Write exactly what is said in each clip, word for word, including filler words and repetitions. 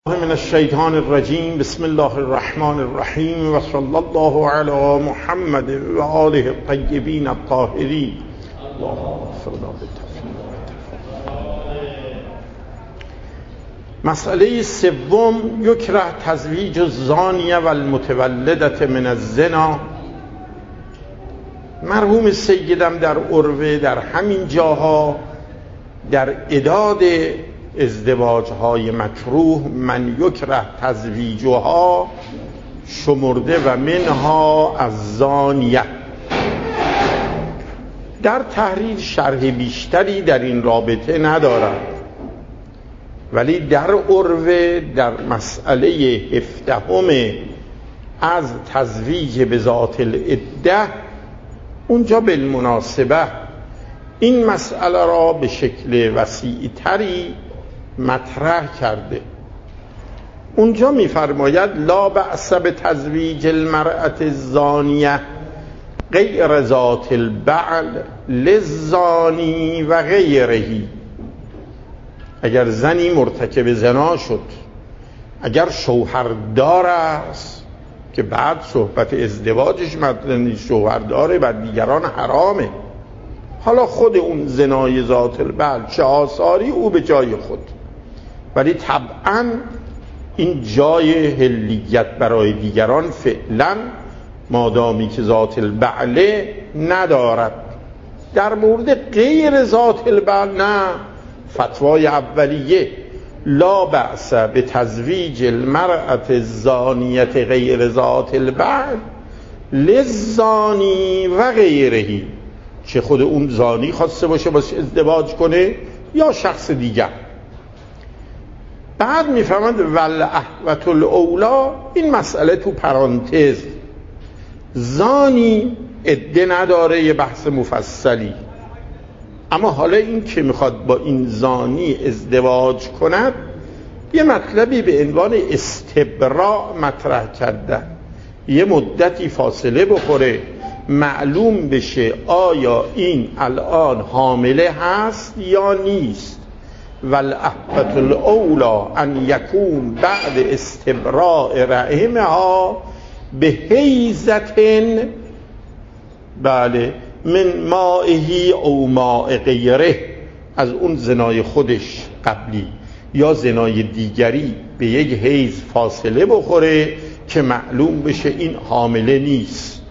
من الشیطان الرجیم. بسم الله الرحمن الرحیم و صلی الله علی محمد و آله الطیبین الطاهرین. مسئله سوم، یکره تزویج الزانیه و المتولدة من الزنا. مرحوم سیدم در عروه در همین جاها در اعداد ازدواج های مکروه من یکره تزویجها شمرده و منها الزانیه. در تحریر شرح بیشتری در این رابطه ندارد، ولی در عروه در مسئله هفدهم از تزویج به ذات العده اونجا بالمناسبه این مسئله را به شکل وسیع‌تری مطرح کرده. اونجا می‌فرماید لا بأس بتزویج المرأة الزانیه غیر ذات البعل للزانی و غیره. اگر زنی مرتکب زنا شد، اگر شوهردار است که بعد صحبت ازدواجش مطرح، شوهرداره بر دیگران حرامه، حالا خود اون زنای ذات البعل چه آثاری او به جای خود، ولی طبعا این جای حلیت برای دیگران فعلا مادامی که ذات البعل ندارد. در مورد غیر ذات البعل نه، فتوای اولیه لا بأس به تزویج المرأة الزانیه غیر ذات البعل للزانی و غیره، چه خود اون زانی خواسته باشه باشه ازدواج کنه یا شخص دیگر. بعد میفهمند والاحوط الاولی، این مسئله تو پرانتز، زانی عده نداره، یه بحث مفصلی، اما حالا این که میخواد با این زانی ازدواج کند یه مطلبی به عنوان استبراء مطرح کردن، یه مدتی فاصله بخوره معلوم بشه آیا این الان حامله هست یا نیست. والاحوط الاولی ان یکون بعد استبراء رحمها به حیزت بله من مائهی او ماء غیره، از اون زنای خودش قبلی یا زنای دیگری به یک حیز فاصله بخوره که معلوم بشه این حامله نیست.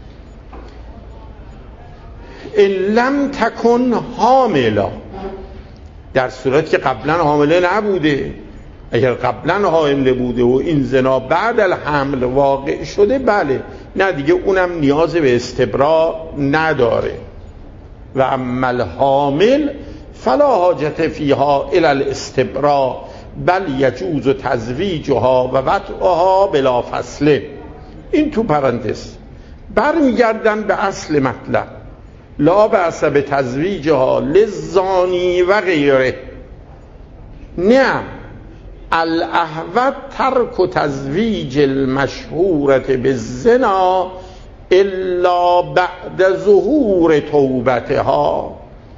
ان لم تکن حاملا، در صورت که قبلا حامله نبوده. اگر قبلا حامله بوده و این زنا بعد الحمل واقع شده، بله، نه دیگه اونم نیاز به استبراء نداره. و اما الحامل فلا حاجت فیها الی الاستبراء بل یجوز تزویجها و وطئها بلا فصله. این تو پرانتز. برمیگردن به اصل مطلب، لا بأس به تزویجها للزانی و غیره. نه، الاحوط ترک تزویج المشهورة بالزنا الا بعد ظهور توبتها.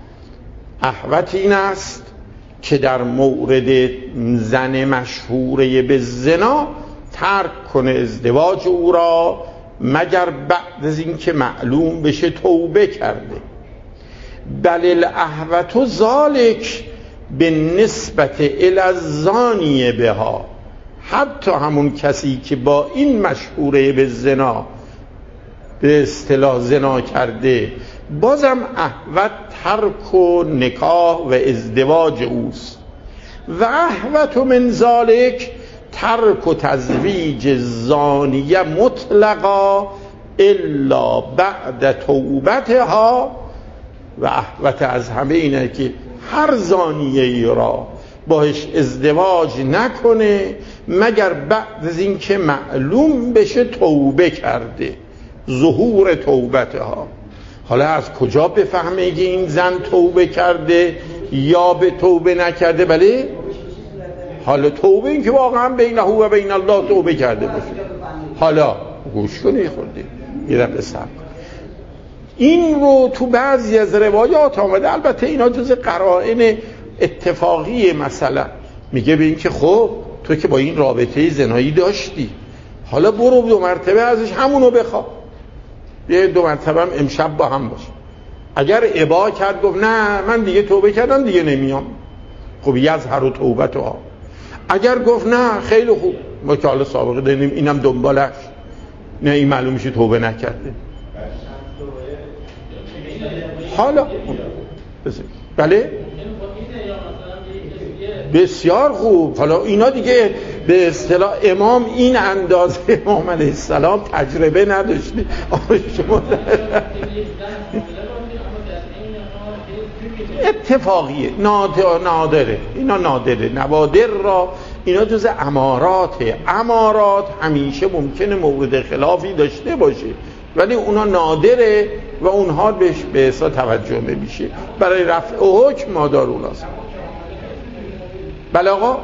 احوط این است که در مورد زن مشهوره به زنا ترک کنه ازدواج او را مگر بعد از این که معلوم بشه توبه کرده. بل الاحوط ذالک به نسبت الی الزانیه بها، حتی همون کسی که با این مشهوره به زنا به اصطلاح زنا کرده، بازم احوط ترک و نکاح و ازدواج اوست. و احوط من ذالک ترک و تزویج زانیه مطلقا الا بعد توبتها. و احوط از همه اینه که هر زانیه ای را باش ازدواج نکنه مگر بعد از این که معلوم بشه توبه کرده، ظهور توبتها. حالا از کجا بفهمه که این زن توبه کرده یا به توبه نکرده؟ بله، حالا توبه این که واقعا بینه و بین الله توبه کرده باشه. حالا گوش کنی خورده یه دقیقه صبر. این رو تو بعضی از روایات آمده، البته اینا جز قرائن اتفاقی مثلا میگه به این که خب تو که با این رابطه زنایی داشتی، حالا برو دو مرتبه ازش همونو بخوا، یه دو مرتبه هم امشب با هم باش. اگر ابا کرد گفت نه من دیگه توبه کردم دیگه نمیام، خب یظهر توبتها. اگر گفت نه خیلی خوب، ما که حالا سابقه داریم اینم دنبالش، نه این معلوم میشه توبه نکرده. حالا بله بسیار خوب. حالا اینا دیگه به اصطلاح امام این اندازه امام علیه السلام تجربه نداشته. شما اتفاقیه، نادره، اینا نادره، نوادر را اینا جز اماراته. امارات همیشه ممکنه مورد خلافی داشته باشه ولی اونا نادره و اونها بهش به حساب توجه نمیشه، برای رفع حکم مادار اوناست. بله آقا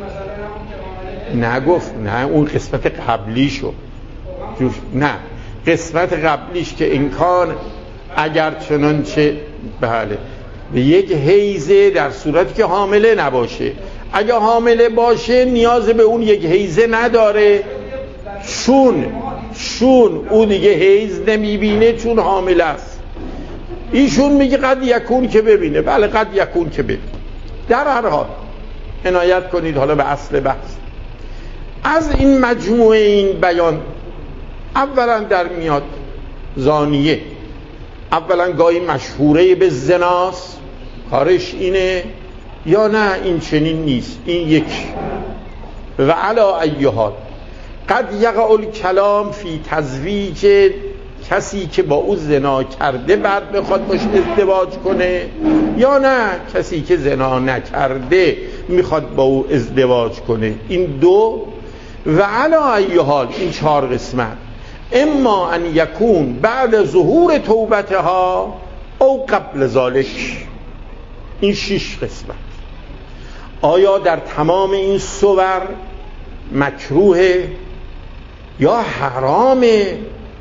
نگفت، نه اون قسمت قبلیشو جوش. نه قسمت قبلیش که امکان اگر چنانچه بله به یک حیزه در صورتی که حامله نباشه، اگه حامله باشه نیاز به اون یک حیزه نداره، چون چون او دیگه حیز نمیبینه چون حامله است. ایشون میگه قد یکون که ببینه، بله قد یکون که ببینه. در هر حال عنایت کنید حالا به اصل بحث. از این مجموعه این بیان اولا در میاد زانیه، اولا گاهی مشهوره به زناست، کارش اینه یا نه این چنین نیست، این یک. و علا ای حال قد یقع الکلام فی تزویج کسی که با او زنا کرده بعد بخواد باش ازدواج کنه، یا نه کسی که زنا نکرده میخواد با او ازدواج کنه. این دو. و علا ای حال این چهار قسمت، اما ان یکون بعد ظهور توبتها او قبل ذالک، این شش قسمت. آیا در تمام این صور مکروه یا حرامه؟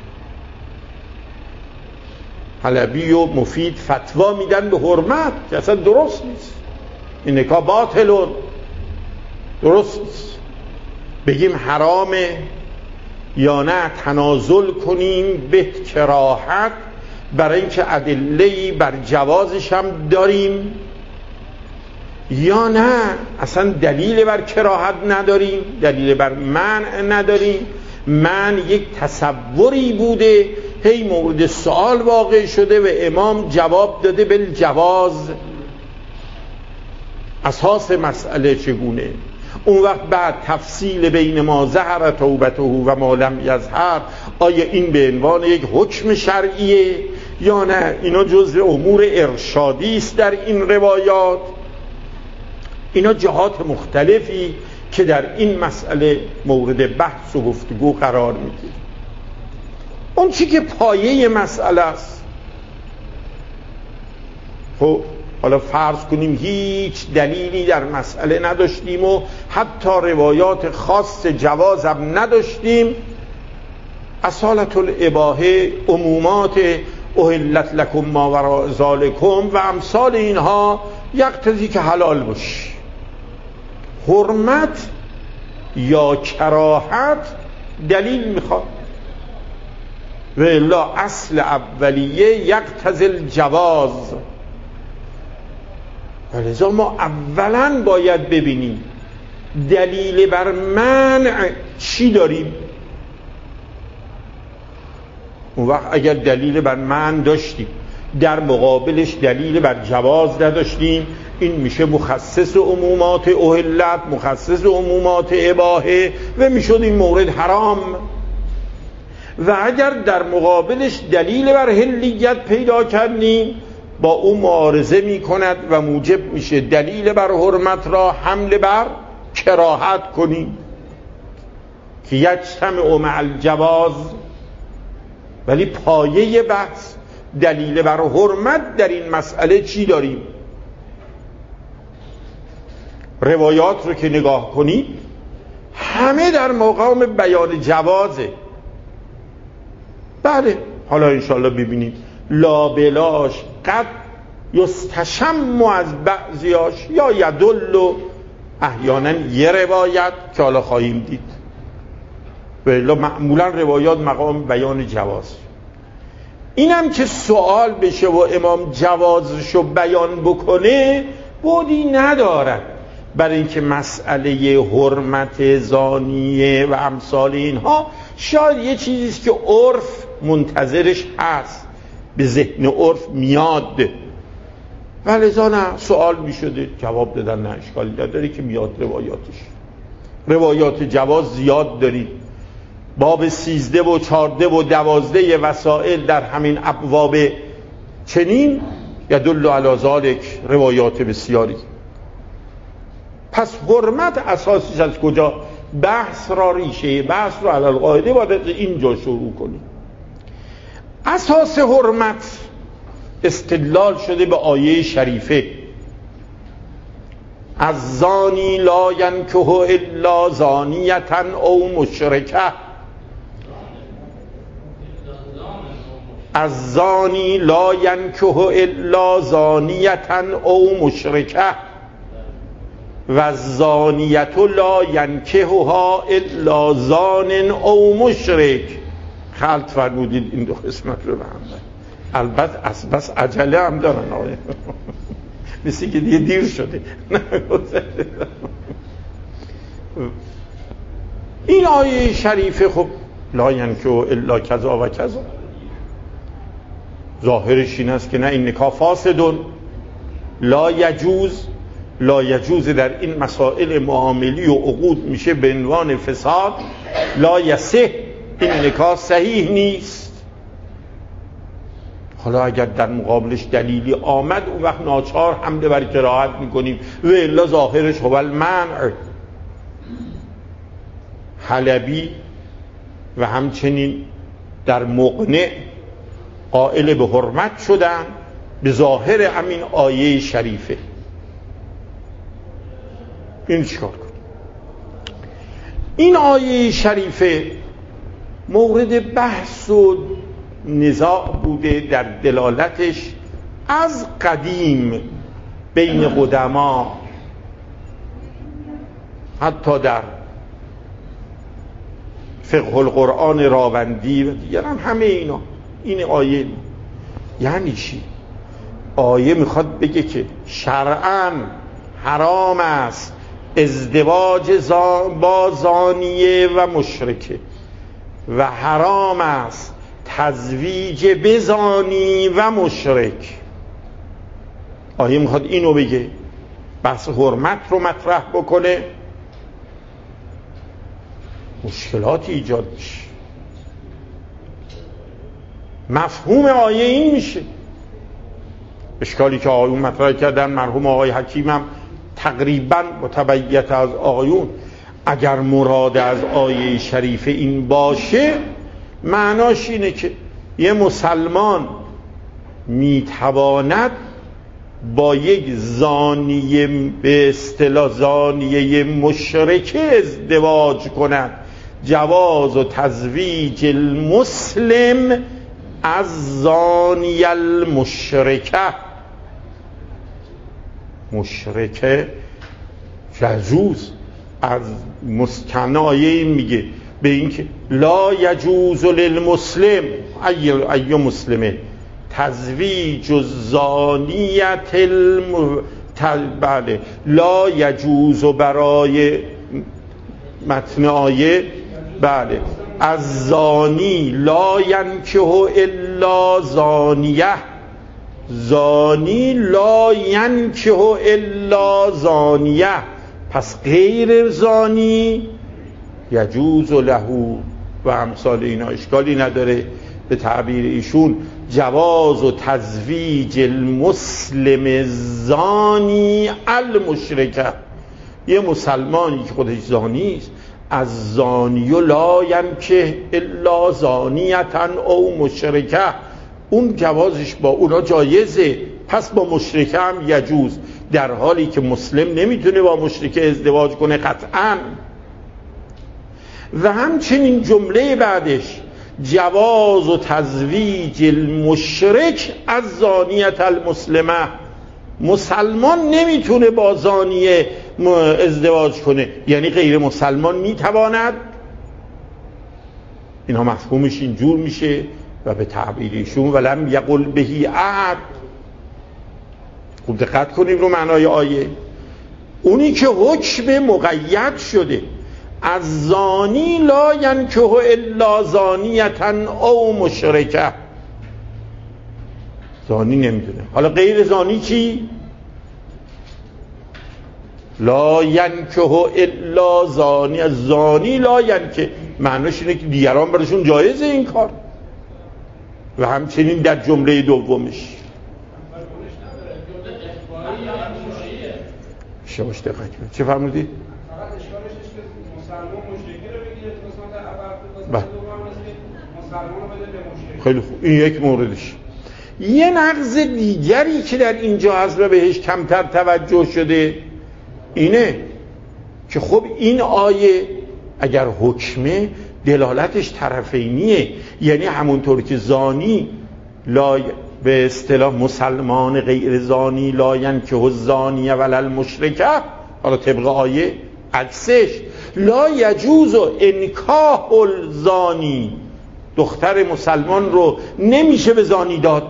حلبی و مفید فتوا میدن به حرمت که اصلا درست نیست، این نکاح باطلون، درست نیست. بگیم حرامه یا نه تنازل کنیم به کراهت، برای اینکه ادله‌ای بر جوازش هم داریم، یا نه اصلا دلیل بر کراهت نداریم، دلیل بر منع نداریم. من یک تصوری بوده هی مورد سوال واقع شده و امام جواب داده بالجواز. اساس مسئله چگونه؟ اون وقت بعد تفصیل بین ما ظهر توبته و ما لم یظهر، آیا این به عنوان یک حکم شرعیه یا نه اینا جزء امور ارشادی است در این روایات؟ اینا جهات مختلفی که در این مسئله مورد بحث و گفتگو قرار میگیره. اون چی که پایه مسئله است، خب حالا فرض کنیم هیچ دلیلی در مسئله نداشتیم و حتی روایات خاص جواز هم نداشتیم، اصالت الاباحه، عمومات احلت لکم ما وراء ذالکم و امثال اینها یقتضی که حلال باشه. حرمت یا کراهت دلیل میخواد و الا اصل اولیه یقتضی الجواز. ولذا ما اولا باید ببینیم دلیل بر منع چی داریم. اون وقت اگر دلیل بر منع داشتیم در مقابلش دلیل بر جواز نداشتیم، این میشه مخصص عمومات احلت، مخصص عمومات اباحه و میشد این مورد حرام. و اگر در مقابلش دلیل بر حلیت پیدا کردیم با اون معارضه میکند و موجب میشه دلیل بر حرمت را حمل بر کراهت کنیم که یجتمع مع الجواز. ولی پایه بحث دلیل بر حرمت در این مسئله چی داریم؟ روایات رو که نگاه کنید همه در مقام بیان جوازه. بله حالا انشالله ببینید لابلاش قد یستشم از بعضیاش یا یدل احیانا یه روایت که حالا خواهیم دید و الا معمولا روایات مقام بیان جواز. اینم که سوال بشه و امام جوازشو بیان بکنه بودی ندارد، برای اینکه مسئله حرمت زانیه و امثال اینها شاید یه چیزیست که عرف منتظرش هست، به ذهن عرف میاد، ولذا نه سوال میشده جواب دادن، نه اشکالی نداره که میاد روایاتش. روایات جواز زیاد دارید، باب سیزده و چارده و دوازده وسائل در همین ابواب چنین یدل علی ذالک روایات بسیاری. پس حرمت اساسش از کجا؟ بحث را ریشه بحث را علی القاعده باید اینجا شروع کنیم. اساس حرمت استدلال شده به آیه شریفه از زانی لا ینکح الا زانیة او مشرکه، از زانی لا ینکح الا زانیة او مشرکه و زانیة لا ینکحها الا زان او مشرک. خلط فرمودید این دو قسمت رو به هم. البته از بس عجله هم دارن آقای مثل که دیگه دیر شده. این آیه شریفه خب لا ینکح الا کذا و کذا ظاهرش این است که نه این نکاح فاسدون لا یجوز، لا یجوز در این مسائل معاملی و عقود میشه به عنوان فساد، لا یصح این نکاح صحیح نیست. حالا اگر در مقابلش دلیلی آمد اون وقت ناچار حمله بر کراهت میکنیم و الا ظاهرش هو المنع. حلبی و همچنین در مقنع قائل به حرمت شدن به ظاهر همین آیه شریفه. این چیکار کنیم؟ این آیه شریفه مورد بحث و نزاع بوده در دلالتش از قدیم بین قدما، حتی در فقه القرآن راوندی و دیگران همه اینا. این آیه یعنی چی؟ آیه میخواد بگه که شرعاً حرام است ازدواج با زانیه و مشرکه و حرام است تزویج بزانی و مشرک. آیه میخواد اینو بگه، بحث حرمت رو مطرح بکنه، مشکلاتی ایجاد میشه. مفهوم آیه این میشه. اشکالی که آقایون مطرح کردن مرحوم آقای حکیم هم تقریبا متبیت از آقایون، اگر مراد از آیه شریفه این باشه معناش اینه که یه مسلمان میتواند با یک زانیه به اصطلاح زانیه مشرکه ازدواج کند. جواز و تزویج المسلم از زانی المشرکه، مشرکه یجوز از مسکنایه میگه به اینکه لا یجوز للمسلم ای, ای مسلمه تزویج الزانیت الم... بله لا یجوز برای متن آیه بله از زانی لا ینکح الا زانیه، زانی لا ینکح الا زانیه، پس غیر زانی یجوز له و امثال اینا. اشکالی نداره به تعبیر ایشون جواز و تزویج المسلم زانی المشرکه. یه مسلمانی که خودش زانی است از زانی لا ینکح الا زانیة او مشرکه، اون جوازش با اونا جایزه، پس با مشرکه هم یجوز، در حالی که مسلم نمیتونه با مشرکه ازدواج کنه قطعا. و همچنین جمله بعدش جواز و تزویج المشرک از زانیة المسلمه، مسلمان نمیتونه با زانیه ازدواج کنه یعنی غیر مسلمان میتواند. اینا مفهومش اینجور میشه و به تعبیرشون ولم یقل بهی احد. خوب دقت کنیم رو معنای آیه. اونی که حکم مقید شده از زانی لا ینکح الا زانیتن او مشرکه، زانی نمیدونه. حالا غیر زانی چی؟ لا ینکح الا زانی. از زانی لا ینکح معنیش اینه که دیگران براشون جایزه این کار. و همچنین در جمله دومش شماش دقت کنید چه فرمودید؟ خیلی خوب، این یک موردش. یه نقض دیگری که در اینجا هست و بهش کمتر توجه شده اینه که خب این آیه اگر حکمه دلالتش طرفینیه، یعنی همونطور که زانی لا به اصطلاح مسلمان غیر زانی لا ینکح الزانی ولا المشرکه، حالا طبق آیه عکسش لا یجوز انکاح الزانی، دختر مسلمان رو نمیشه به زانی داد.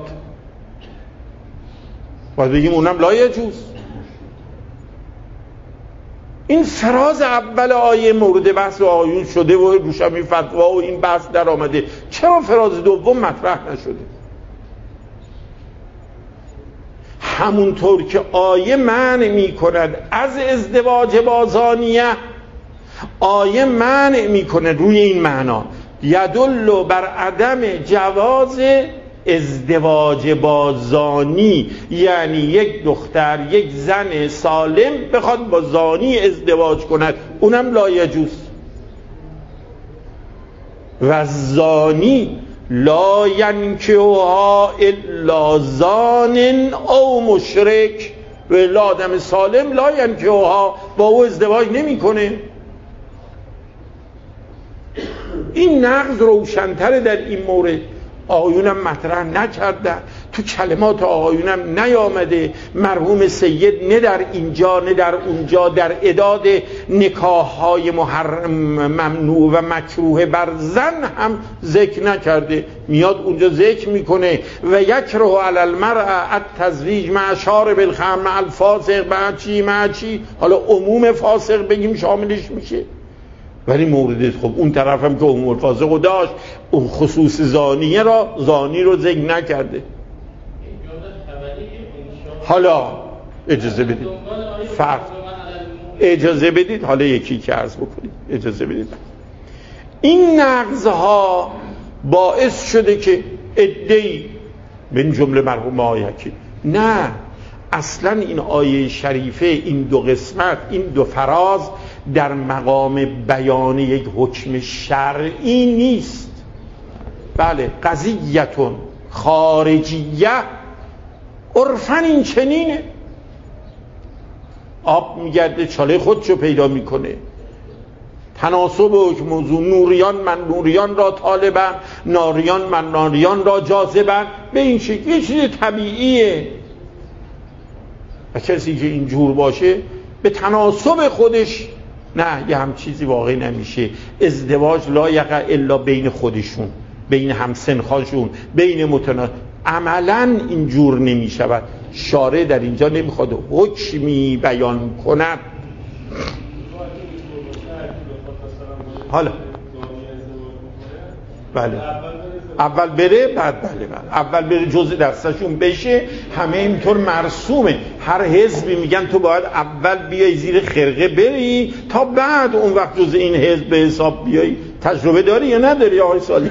باید بگیم اونم لا یجوز. این فراز اول آیه مورد بحث و آیون شده و روش هم این فتوا و این بحث در آمده. چرا فراز دوم مطرح نشده؟ همونطور که آیه منع می کند از ازدواج با زانیه، آیه منع می کند روی این معنا یدل بر عدم جواز ازدواج با زانی، یعنی یک دختر یک زن سالم بخواد با زانی ازدواج کند اونم لا یجوز. و زانی لا ینکحها الا زان او مشرک، و آدم سالم لا ینکحها با او ازدواج نمی کنه. این نقض روشن‌تره در این مورد. آقایونم مطرح نکردن، تو کلمات آقایونم نیامده. مرحوم سید نه در اینجا نه در اونجا در اعداد نکاح‌های محرم ممنوع و مکروه بر زن هم ذکر نکرده. میاد اونجا ذکر میکنه و یکره علی المرأة التزویج مع شارب الخمر مع الفاسق مع چی مع چی. حالا عموم فاسق بگیم شاملش میشه، ولی مورد خب اون طرف هم که عموم الفاسق رو داشت، اون خصوص زانیه را زانی رو ذکر نکرده. حالا اجازه بدید فرق اجازه بدید حالا یکی که عرض بکنید اجازه بدید. این نقضها باعث شده که عده‌ای من جمله مرحوم آقای حکیم، نه اصلا این آیه شریفه این دو قسمت این دو فراز در مقام بیان یک حکم شرعی نیست. بله قضیتون خارجیه عرفاً این چنینه. آب میگرده چاله خودشو پیدا میکنه. تناسب حکم موضوع نوریان من نوریان را طالبم، ناریان من ناریان را جاذبم، به این شکل یه چیز طبیعیه. و کسی که اینجور باشه به تناسب خودش نه یه هم چیزی واقعی نمیشه. ازدواج لا یقع الا بین خودشون، بین همسنخاشون، بین متنا عملا اینجور نمیشود. شارع در اینجا نمیخواد حکمی بیان کند. حالا بله اول بره بعد بله بله اول بره جزء دستشون بشه. همه اینطور مرسومه. هر حزبی میگن تو باید اول بیای زیر خرقه بری تا بعد اون وقت جزء این حزب به حساب بیای. تجربه داری یا نداری آقای صالحی؟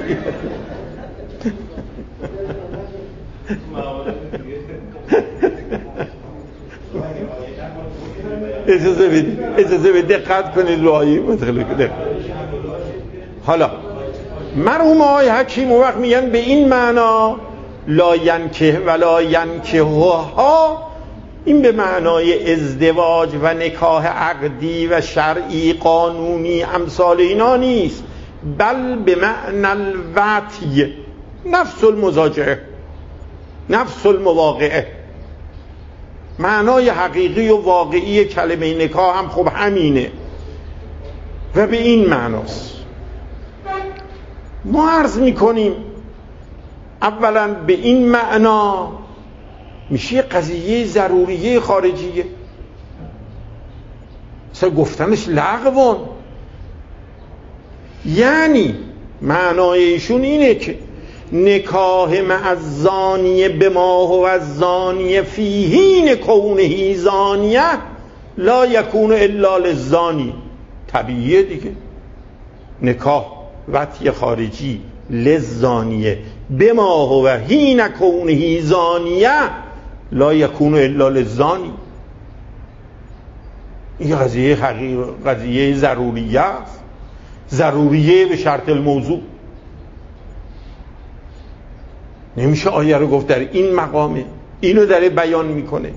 اجازه بدید اجازه بدید دقت کنید رو آیه متخلق. حالا مرحوم آقای حکیم وقت میگن به این معنا لا ینکح ولا ینکحها، این به معنای ازدواج و نکاح عقدی و شرعی قانونی امثال اینا نیست، بل به معنی الوطی، نفس المزاجعه، نفس المواقعه. معنای حقیقی و واقعی کلمه نکاح هم خب همینه و به این معناست. ما عرض میکنیم اولا به این معنا میشه قضیه ضروریه خارجیه، مثلا گفتنش لغوان، یعنی معنای ایشون اینه که نکاح مع الزانیه بما هو الزانیه فی حین کونه زانیه لا یکون الا للزانی. طبیعیه دیگه، نکاح وطی خارجی للزانیه بما هو حین کونه زانیه لا یکون الا للزانی. این قضیه حقیقی، قضیه ضروریه است، ضروریه به شرط الموضوع. نمیشه آیه رو گفت در این مقامه، اینو داره بیان میکنه.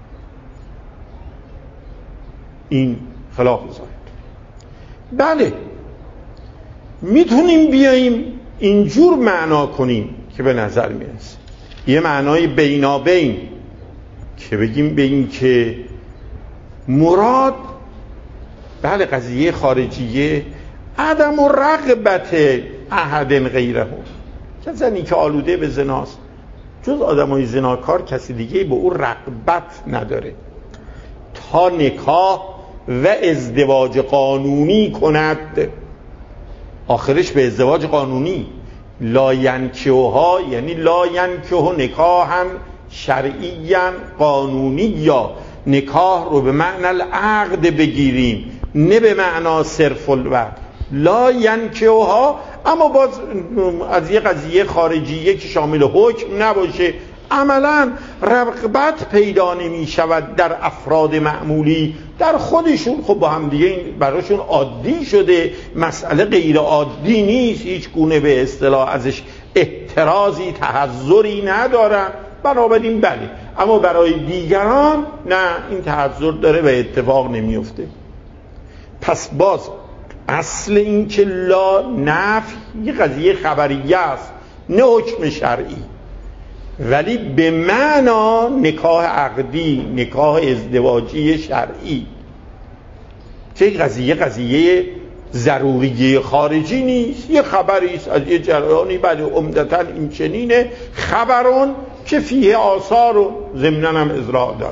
این خلاف ظاهر. بله میتونیم بیاییم اینجور معنا کنیم که به نظر میرسه یه معنای بینابین که بگیم به این که مراد بله قضیه خارجیه عدم و رغبت احد غیره، که زنی که آلوده به زناست جز آدمای زناکار کسی دیگه به او رغبت نداره تا نکاح و ازدواج قانونی کند. آخرش به ازدواج قانونی، لا ینکحها یعنی لا ینکح نکاحا شرعیا قانونی، یا نکاح رو به معنی العقد بگیریم نه به معنا صرف الوقت. لا ینکحها اما باز از یه قضیه خارجیه که شامل حکم نباشه، عملا رغبت پیدا نمی شود در افراد معمولی در خودشون. خب با هم دیگه این براشون عادی شده، مسئله غیر عادی نیست، هیچ گونه به اصطلاح ازش اعتراضی تحذری ندارن، بنابراین بله. اما برای دیگران نه، این تحذر داره و اتفاق نمیفته. پس باز اصل این که لا نفی یه قضیه خبریه است نه حکم شرعی، ولی به معنا نکاح عقدی، نکاح ازدواجی شرعی، که قضیه قضیه ضروریه خارجی نیست، یه خبری است از یه جریانی. بله عمدتاً این چنینه، خبرون که فیه آثار و ضمناً هم اضراء داره.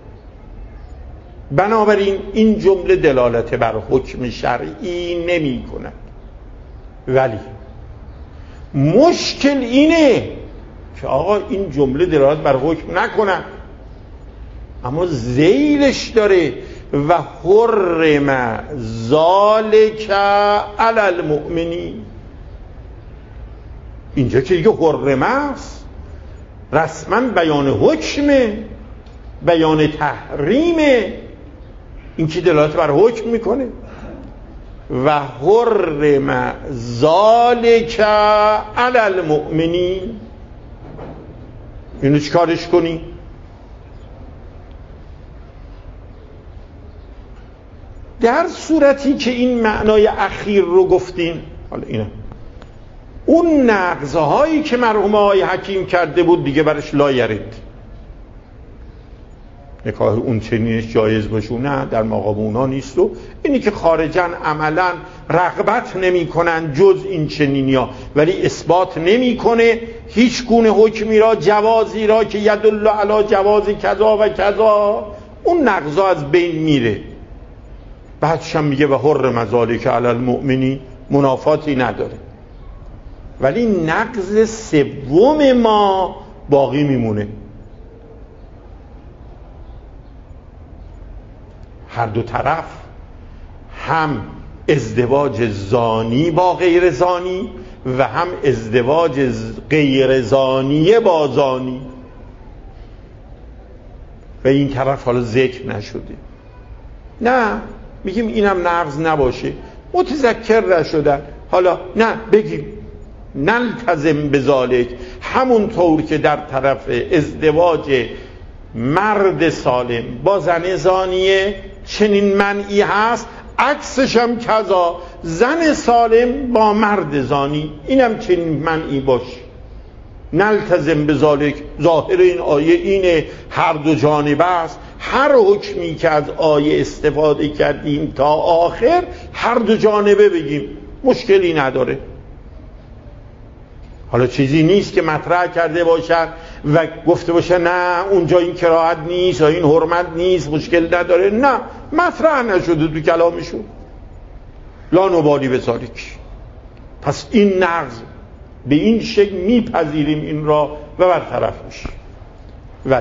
بنابراین این جمله دلالت بر حکم شرعی نمی کند. ولی مشکل اینه که آقا این جمله دلالت بر حکم نکنه، اما ذیلش داره و حرم ذالک علی المؤمنین. اینجا که دیگه حرم است، رسما بیان حکمه، بیان تحریمه، این که دلالت بر حکم میکنه. و حرم ذالک علی المؤمنین، اینو چیکارش کنی؟ در صورتی که این معنای اخیر رو گفتیم، حالا اینه اون نقض‌هایی که مرحوم آقای حکیم کرده بود دیگه برش لا یرد، نکاح اون چنینش جایز باشه نه، در مقام اونا نیست. و اینی که خارجن عملا رغبت نمی کنن جز این چنینیا، ولی اثبات نمی کنه هیچ گونه حکمی را، جوازی را که یدل علی جواز کذا و کذا، اون نقضا از بین میره. بعدش هم میگه و حرم ذالک علی المؤمنین، منافاتی نداره. ولی نقض سوم ما باقی میمونه. هر دو طرف هم ازدواج زانی با غیر زانی و هم ازدواج غیر زانی با زانی، و این طرف حالا ذکر نشده. نه میگیم اینم نقض نباشه، متذکر نشدن، حالا نه بگیم نلتزم بذالک، همون طور که در طرف ازدواج مرد سالم با زن زانیه چنین منعی هست، عکسش هم کذا، زن سالم با مرد زانی اینم چنین منعی باشه. نلتزم بذالک. ظاهر این آیه اینه هر دو جانبه است، هر حکمی که از آیه استفاده کردیم تا آخر هر دو جانبه بگیم، مشکلی نداره. حالا چیزی نیست که مطرح کرده باشد و گفته باشه نه اونجا این کراهت نیست یا این حرمت نیست، مشکل نداره. نه، مطرح نشده تو کلامشون. لا نبالی بذالک. پس این نقض به این شکل میپذیریم این را و برطرف میشه. ولی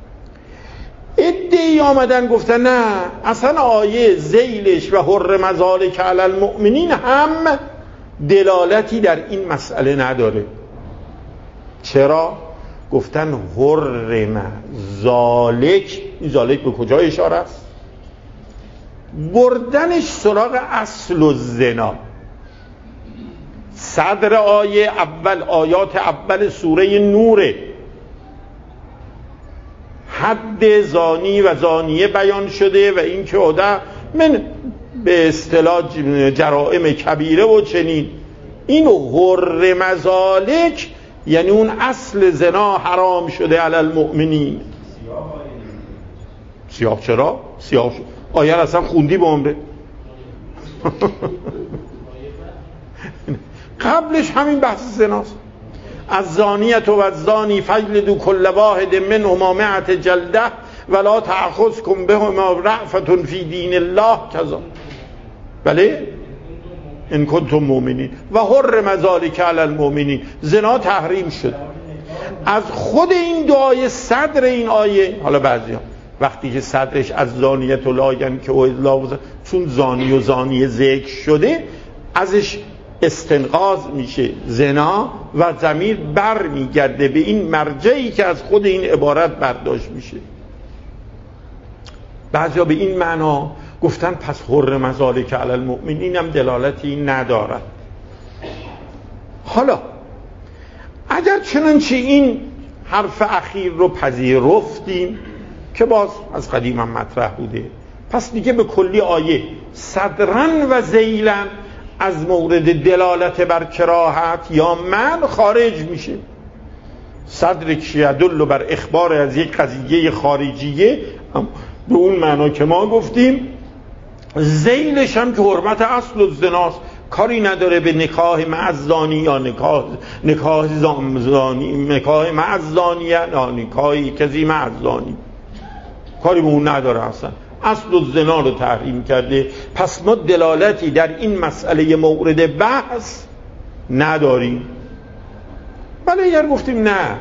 ادعی آمدن گفتن نه اصلا آیه ذیلش و حرم ذالک علی المؤمنین هم دلالتی در این مسئله نداره. چرا؟ گفتن حرم ذالک. این ذالک به کجا اشاره است؟ بردنش سراغ اصل الزنا. صدر آیه اول، آیات اول سوره نوره، حد زانی و زانیه بیان شده و این که عده من به اصطلاح جرائم کبیره و چنین. این حرم ذالک یعنی اون اصل زنا حرام شده علی المؤمنین. سیاه چرا؟ سیاه شد. آیه را اصلا خوندی به عمره؟ قبلش همین بحث زناست. از زانیت و از زانی فجلدوا کل واحد منهما مئة جلده ولا تأخذکم بهما رأفة فی دین الله کذا. بله ان کنتم مؤمنین و حرم ذالک علی المؤمنین. زنا تحریم شد از خود این دو آیه. صدر این آیه، حالا بعضیا وقتی که صدرش از زانیت و لاین که او چون زانی و زانی ذکر شده ازش استنقاض میشه زنا و ضمیر بر میگرده به این مرجعی که از خود این عبارت برداشت میشه. بعضیا به این معنا گفتن پس حرم ذالک علی المؤمنین هم دلالتی ندارد. حالا اگر چنانچه این حرف اخیر رو پذیرفتیم که باز از قدیم هم مطرح بوده، پس دیگه به کلی آیه صدرن و ذیلن از مورد دلالت بر کراهت یا من خارج میشه. صدر که یدل بر اخبار از یک قضیه خارجیه به اون معنا که ما گفتیم، ذیلش هم که حرمت اصل الزناست، کاری نداره به نکاح معزانی یا نکاح نکاح زانی نکاح معزانی یا نکاحی کزی معزانی، کاری به اون نداره. اصلا اصل الزنا رو تحریم کرده. پس ما دلالتی در این مسئله مورد بحث نداریم. ولی اگر گفتیم نه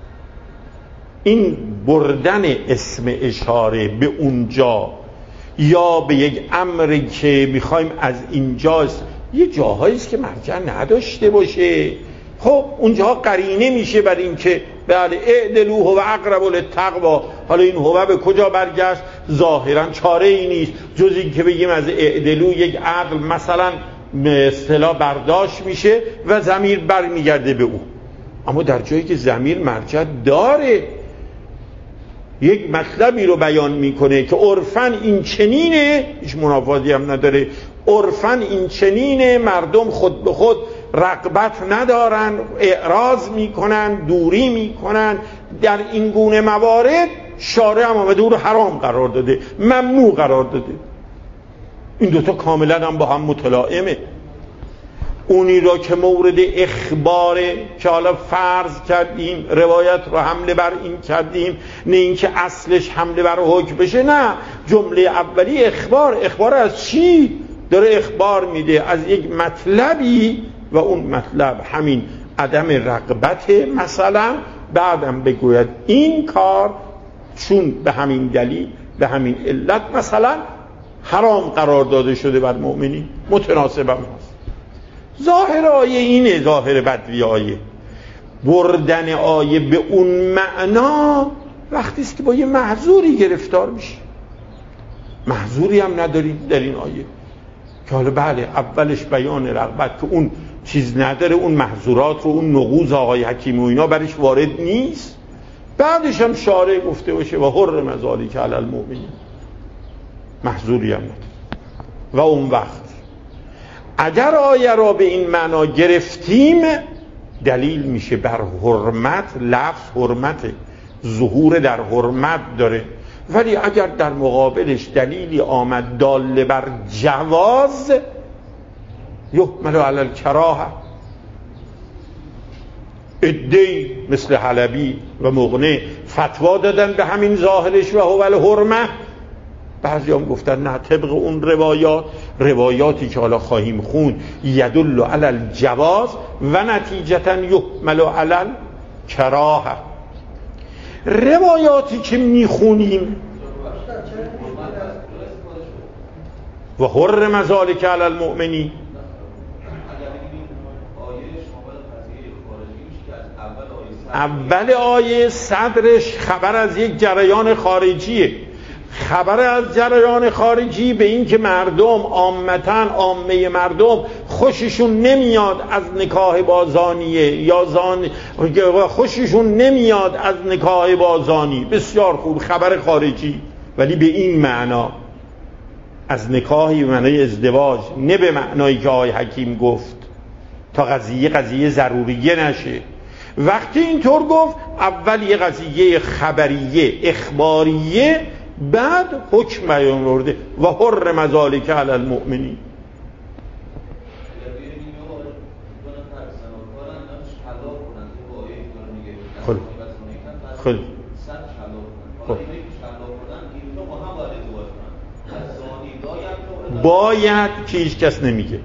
این بردن اسم اشاره به اونجا یا به یک امری که میخوایم از اینجاست، یه جاهایی است که مرجع نداشته باشه، خب اونجا قرینه میشه بر این که بله اعدلوا هو اقرب للتقوا. حالا این هو به کجا برگشت؟ ظاهرا چاره ای نیست جز این که بگیم از اعدلو یک عقل مثلا به اصطلاح برداشت میشه و ضمیر برمیگرده به او. اما در جایی که ضمیر مرجع داره، یک مطلبی رو بیان میکنه که عرفاً این چنینه، هیچ منافاتی هم نداره، عرفاً این چنینه، مردم خود به خود رغبت ندارن، اعراض میکنن، دوری میکنن، در این گونه موارد شارع هم آمده او رو حرام قرار داده، ممنوع قرار داده. این دوتا کاملا هم با هم متلائمه. اونی را که مورد اخباره که حالا فرض کردیم روایت رو حمله بر این کردیم، نه اینکه اصلش حمله بر حکم بشه، نه، جمله اولی اخبار. اخبار از چی؟ داره اخبار میده از یک مطلبی و اون مطلب همین عدم رغبت، مثلا بعدم بگوید این کار چون به همین دلیل به همین علت مثلا حرام قرار داده شده بر مؤمنین، متناسب هم هست. ظاهر آیه اینه، ظاهر بدوی آیه بردن آیه به اون معنا وقتی است که با یه محظوری گرفتار میشه. محظوری هم نداریم در این آیه که حالا بله اولش بیان رغبت که اون چیز نداره، اون محظورات رو، اون نقوض آقای حکیم و اینا برش وارد نیست، بعدش هم شارع گفته باشه و حرم ذالک علی المؤمنین، محظوری هم نداره. و اون وقت اگر آیه را به این معنا گرفتیم دلیل میشه بر حرمت. لفظ حرمت، ظهور در حرمت داره. ولی اگر در مقابلش دلیلی آمد دال بر جواز، یحمل علی الکراهه. عده‌ای مثل حلبی و مغنی فتوا دادن به همین ظاهرش و هو الحرمه. بعضی هم گفتن نه، طبق اون روایات، روایاتی که حالا خواهیم خون، یدل علی الجواز و نتیجتا یحمل علی الکراهه. روایاتی که میخونیم و حرم ذلک علی المؤمنین، اول آیه صدرش خبر از یک جریان خارجیه. خبر از جریان خارجی به این که مردم عامتاً عامه مردم خوششون نمیاد از نکاح با زانیه یا زانی، خوششون نمیاد از نکاح با زانی. بسیار خوب، خبر خارجی، ولی به این معنا، از نکاحی به معنای ازدواج، نه به معنایی که آقای حکیم گفت، تا قضیه قضیه ضروریه نشه. وقتی اینطور گفت، اول یه قضیه خبریه اخباریه، بعد حکم بیان آورده و حرم ذلک علی المؤمنین. خب خب خب باید که هیچ کس نمیگه،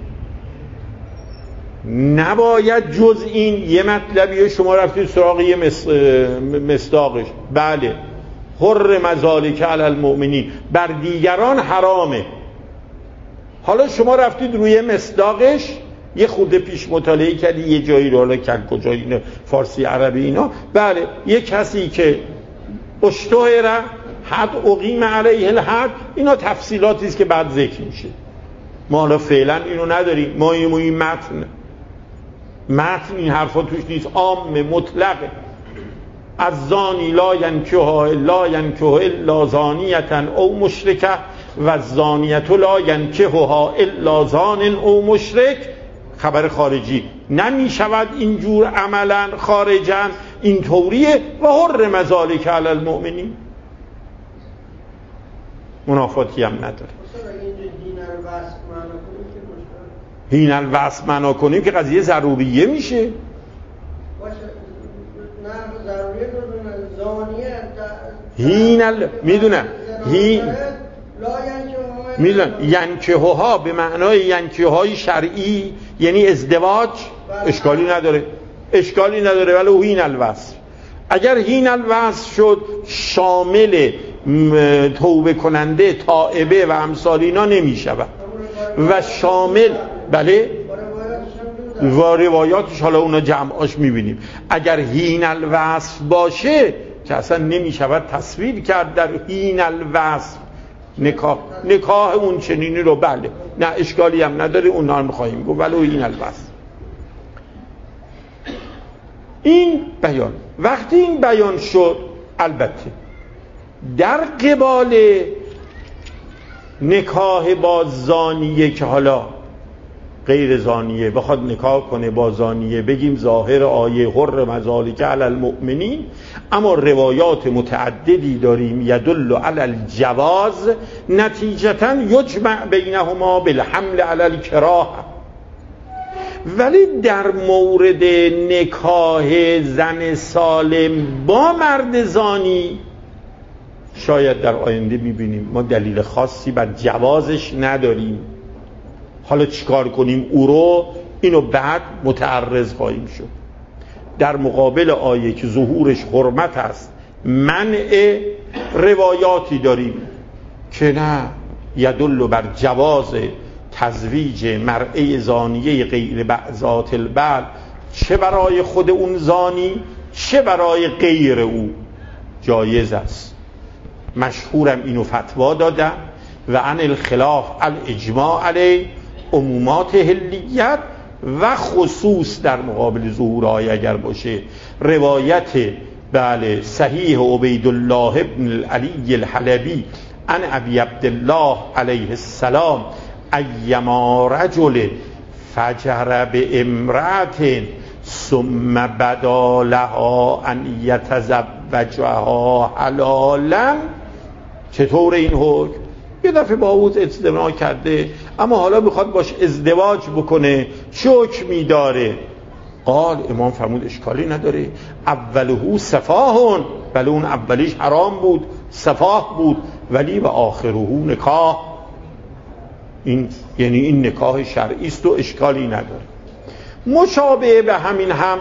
نباید جز این. یه مطلبیه شما رفتید سراغ یه مصداقش، بله، حرم ذلک علی المؤمنین، بر دیگران حرامه. حالا شما رفتید روی مصداقش یه خورده پیش مطالعه کردی یه جایی رو، حالا کل کجا، اینا فارسی عربی اینا، بله، یه کسی که اشتهره حد اقیم علیه الحد، اینا تفصیلاتی است که بعد ذکر میشه. ما حالا فعلا اینو نداریم. ما این متن متن این حرفا توش نیست، عام مطلقه. از زانی لا ینکحها لا ینکح الا زانیة او مشرکه و زانیة لا ینکحها الا زان او مشرک. خبر خارجی، نمی شود اینجور عملا خارجا، این طوریه. و حرم ذلک علی المؤمنین، منافاتی هم نداره. هین الوصف معنا کنیم که قضیه ضروریه میشه. هین ال... میدونم هین میدونم ینکحها به معنای ینکحهای شرعی، یعنی ازدواج، اشکالی نداره، اشکالی نداره. ولی هین الوصف، اگر هین الوصف شد شامل توبه کننده، تائبه و امثال اینا نمی شود و شامل، بله، و روایاتش حالا اونا جمعاش میبینیم. اگر هین الوصف باشه که اصلا نمی شود تصویر کرد در هین الوصف نکاح نکاح اون چنینی رو، بله، نه اشکالی هم نداره، اونا هم خواهیم گفت. ولی هین الوصف، این بیان. وقتی این بیان شد، البته در قبال نکاح با زانیه که حالا غیر زانیه بخواد نکاح کنه با زانیه، بگیم ظاهر آیه حرم ذلک علی المؤمنین، اما روایات متعددی داریم یدل علی الجواز، نتیجتا یجمع بینهما بالحمل علی الکراهه. ولی در مورد نکاح زن سالم با مرد زانی شاید در آینده میبینیم ما دلیل خاصی بر جوازش نداریم. حالا چیکار کنیم او رو، اینو بعد متعرض خواهیم شد. در مقابل آیه که ظهورش حرمت است، منع، روایاتی داریم که نه، یدل بر جواز تزویج مرأة زانیه غیر بعضات البعل، چه برای خود اون زانی چه برای غیر او جایز است. مشهورم اینو فتوا دادم و عن الخلاف الاجماع علیه، عمومات حلیت و خصوص در مقابل ظهور آیه اگر باشه. روایت بله صحیح عبیدالله ابن علی الحلبی عن ابی عبدالله علیه السلام ایما رجل فجر به امرأة ثم بدا لها ان یتزوجها حلالا. چطور این حکم؟ یه دفعه با او ازدواج کرده اما حالا میخواد باش ازدواج بکنه، چه حکمی داره؟ قال امام فرمود اشکالی نداره، اولهو سفاهون، بله اون اولیش حرام بود، سفاه بود، ولی و آخرهو نکاح، این یعنی این نکاح شرعی است و اشکالی نداره. مشابه به همین هم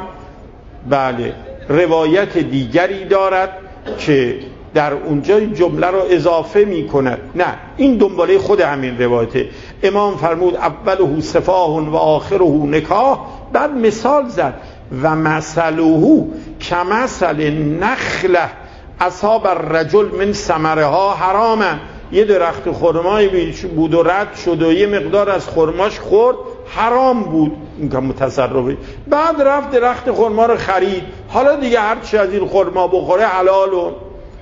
بله روایت دیگری دارد که در اونجا جمله رو اضافه می کند، نه این دنباله خود همین روایته. امام فرمود اولهو سفاهون و آخرهو نکاح، بعد مثال زد و مثلهو کمثل نخله اصاب الرجل من ثمرها حراما. یه درخت خرمایی بود و رد شد و یه مقدار از خرماش خورد، حرام بود، این که متصرفه. بعد رفت درخت خرما رو خرید، حالا دیگه هر چی از این خرما بخوره حلالون.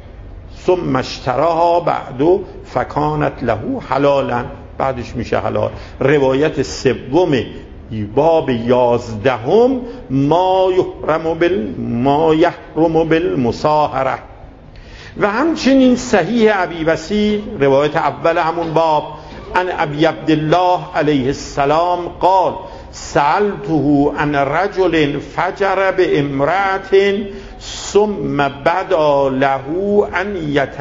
ثم اشتراها بعدو فکانت له حلالا، بعدش میشه حلال. روایت سوم باب یازدهم ما یحرم بال ما یحرم بالمصاهره. و همچنین صحیح ابی وسیع روایت اول همون باب ان ابی عبدالله علیه السلام قال سألته عن رجل فجر بامرأة ثم بدا له ان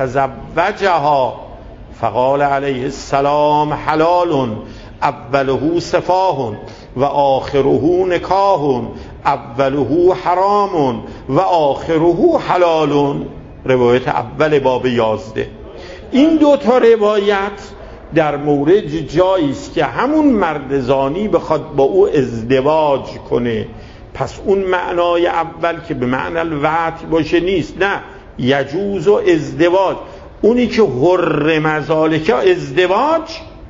یتزوجها فقال علیه السلام حلال اوله سفاه و آخره نکاح، اوله حرام و آخره حلال. روایت اول باب یازده. این دو تا روایت در مورد جایی است که همون مرد زانی بخواد با او ازدواج کنه، پس اون معنای اول که به معنی الوطء باشه نیست، نه یجوز و ازدواج. اونی که حرم ذالک ازدواج،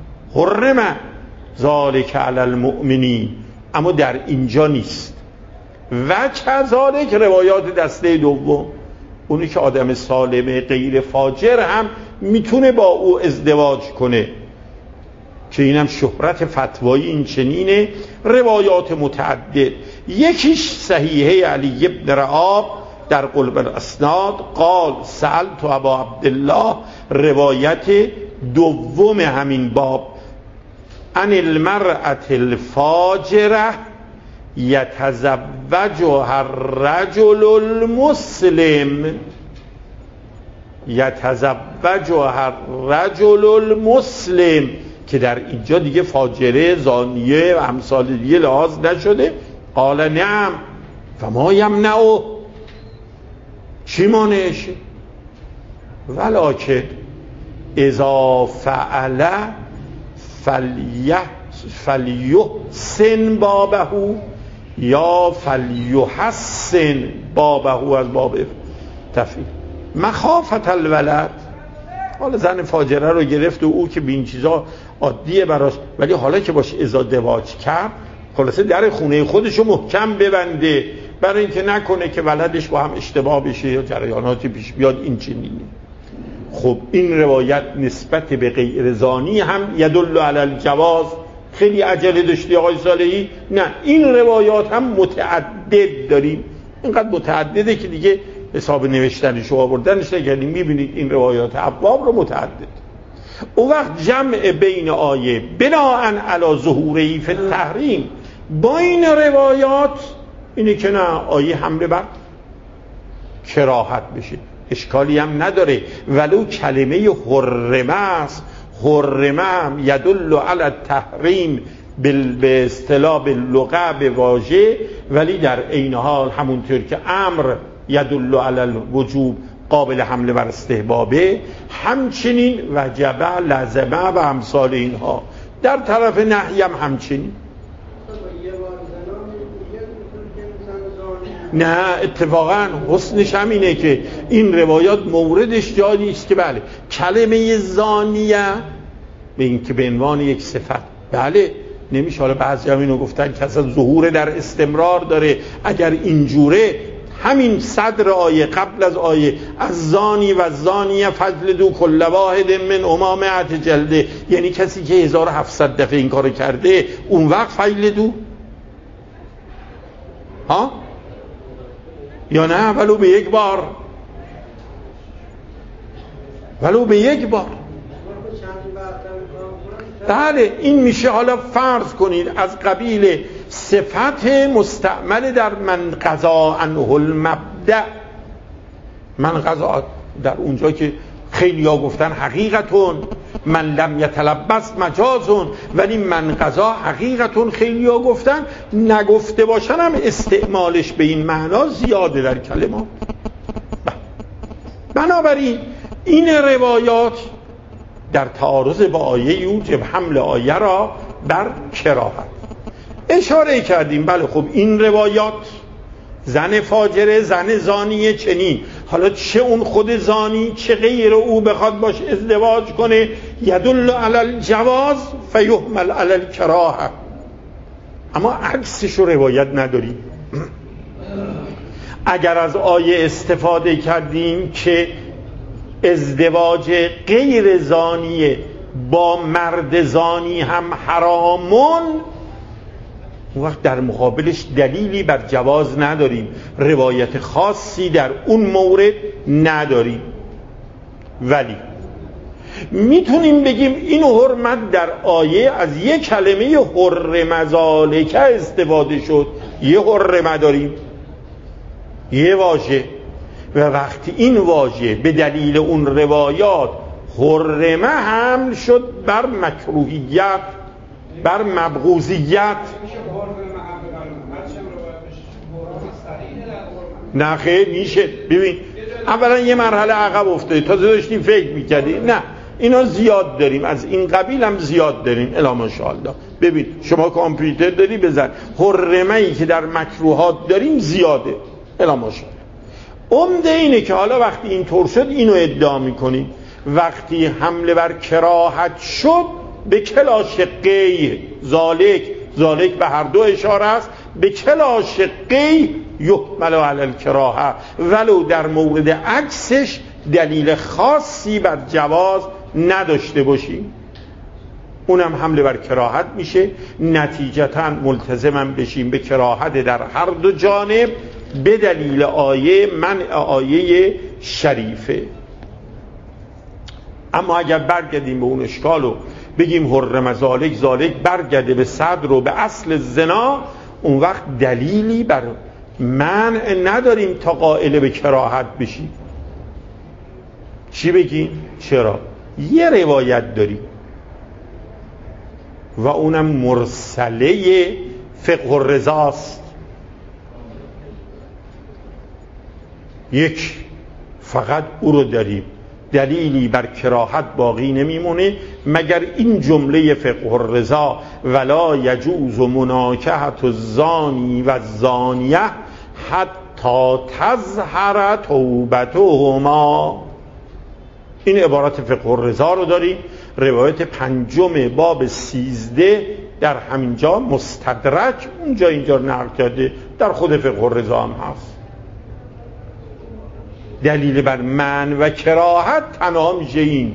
حرم ذالک علی المؤمنین، اما در اینجا نیست. و کذالک روایات دسته دوم، اونی که آدم سالم غیر فاجر هم میتونه با او ازدواج کنه، که اینم شهرت فتوایی این چنینه. روایات متعدد، یکیش صحیحه علی ابن رعاب در قلب الاسناد قال سألت ابا عبدالله، روایت دوم همین باب، عن المرأة الفاجره یتزوجها الرجل المسلم، یتزوجها الرجل المسلم، که در اینجا دیگه فاجره زانیه و امثال دیگه لحاظ نشده. قال نعم فما یمنعه، چی مانعشه؟ ولکن اذا فعل فلیه فلیحسن بابه یا فلیحسن بابه، از باب تفعیل مخافت الولد. حالا زن فاجره رو گرفت و او که به این چیزا عادیه براش، ولی حالا که باش ازدواج کرد خلاصه در خونه خودشو محکم ببنده برای اینکه نکنه که ولدش با هم اشتباه بشه یا جریاناتی پیش بیاد. این چنینه. خب این روایت نسبت به غیر زانی هم یدل علی الجواز. خیلی عجله داشتی آقای صالحی؟ نه، این روایات هم متعدد داریم، اینقدر متعدده که دیگه حساب نوشتنش و آوردنش نگردیم. میبینید این روایات ابواب رو متعدد. اون وقت جمع بین آیه بناءً علی ظهوره فی التحریم با این روایات اینه که نه آیه حمله بر کراهت بشه، اشکالی هم نداره. ولو کلمه حرمه است، حرمه هم یدل علی التحریم به اصطلاح باللغه به واژه، ولی در عین حال همونطور که امر یدل علی الوجوب قابل حمله بر استحبابه، همچنین وجبه لزمه و امثال اینها در طرف نهی هم همچنین. نه اتفاقا حسنش هم اینه که این روایات موردش جایی نیست که بله کلمه زانیه به این که به عنوان یک صفت، بله نمیشه. حالا بعضی هم اینو گفتن که اصلا ظهور در استمرار داره. اگر اینجوره همین صدر آیه قبل از آیه از زانی و زانیه فجلدوا کل واحد من امامه جلده، یعنی کسی که هزار و هفتصد دفعه این کارو کرده اون وقت فجلدوا. ها یا نه ولو به یک بار، ولو به یک بار. بله این میشه حالا فرض کنید از قبیل صفت مستعمل در من قضا عنه المبدأ. من قضا در اونجا که خیلی ها گفتن حقیقتون، من لم یتلبس مجازون، ولی من قضا حقیقتون خیلی ها گفتن، نگفته باشن هم استعمالش به این معنا زیاده در کلمات. بنابراین این روایات در تعارض با آیه یوجب حمل آیه را بر کراهت. اشاره کردیم بله خب این روایات زن فاجره، زن زانیه چنین، حالا چه اون خود زانی چه غیر او بخواد باش ازدواج کنه، یدل علی الجواز فیحمل علی الکراهه. اما عکسش رو روایت نداریم. اگر از آیه استفاده کردیم که ازدواج غیر زانی با مرد زانی هم حرامون، اون وقت در مقابلش دلیلی بر جواز نداریم، روایت خاصی در اون مورد نداریم. ولی میتونیم بگیم این حرمت در آیه از یک کلمه حرم ذالک استفاده شد، یه حرمه داریم، یه واژه، و وقتی این واژه به دلیل اون روایات حرمه حمل شد بر مکروهیت، بر مبغوضیت. نه خیر میشه. ببین اولا یه مرحله عقب افتادی، تازه داشتیم فکر میکردی. نه اینا زیاد داریم، از این قبیل هم زیاد داریم الا ماشاءالله. ببین شما کامپیوتر داری بزن، حرمه ای که در مکروهات داریم زیاده الا ماشاءالله. عمده اینه که حالا وقتی این طور شد اینو ادعا میکنیم، وقتی حمله بر کراهت شد به کلا شقی ذالک، ذالک به هر دو اشاره است، به کلا شقی یحمل علی الکراهه، ولو در مورد عکسش دلیل خاصی بر جواز نداشته باشیم، اونم حمله بر کراهت میشه. نتیجتا ملتزم بشیم به کراهت در هر دو جانب به دلیل آیه منع آیه شریفه. اما اگر برگردیم به اون اشکال و بگیم حرم ذالک، ذالک برگرده به صدر و به اصل زنا، اون وقت دلیلی بر منع نداریم تا قائل به کراهت بشیم. چی بگیم؟ چرا؟ یه روایت داریم و اونم مرسله فقه الرضاست. یک فقط او رو داریم، دلیلی بر کراهت باقی نمیمونه مگر این جمله فقه الرضا ولا یجوز مناکحة الزانی و الزانیه حتی تظهر توبتهما. این عبارت فقه الرضا رو داریم، روایت پنجم باب سیزده در همینجا مستدرک اونجا اینجا نقل کرده، در خود فقه الرضا هم هست. دلیل بر من و کراهت تنها میشه این،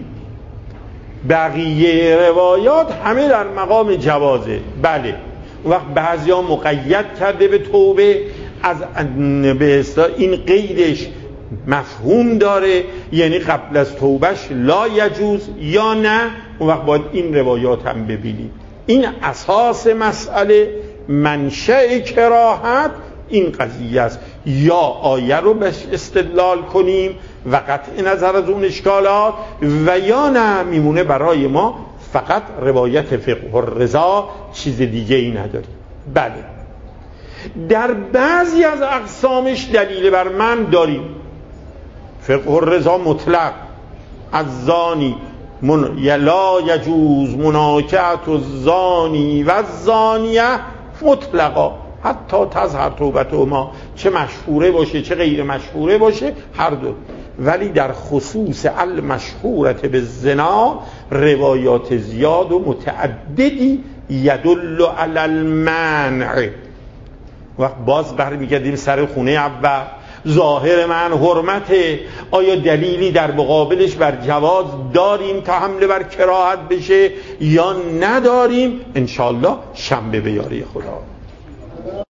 بقیه روایات همه در مقام جوازه. بله وقت بعضی ها مقید کرده به توبه، از به اصطلاح این قیدش مفهوم داره، یعنی قبل از توبهش لا یجوز یا نه، اون وقت باید این روایات هم ببینیم. این اساس مسئله، منشأ کراهت این قضیه است. یا آیه رو بهش استدلال کنیم و قطع نظر از اون اشکالات، و یا نه میمونه برای ما فقط روایت فقه الرضا، چیز دیگه ای نداریم. بله در بعضی از اقسامش دلیل بر من داریم. فقه الرضا مطلق از زانی من لا یجوز مناکحة الزانی و الزانیه مطلقا حتی تظهر توبتهما، چه مشهوره باشه چه غیر مشهوره باشه هر دو. ولی در خصوص المشهورت بالزنا روایات زیاد و متعددی یدل علی المنع. وقت باز برمیگردیم سر خونه اول، ظاهر من حرمته، آیا دلیلی در مقابلش بر جواز داریم تا حمله بر کراهت بشه یا نداریم؟ انشالله شنبه به یاری خدا.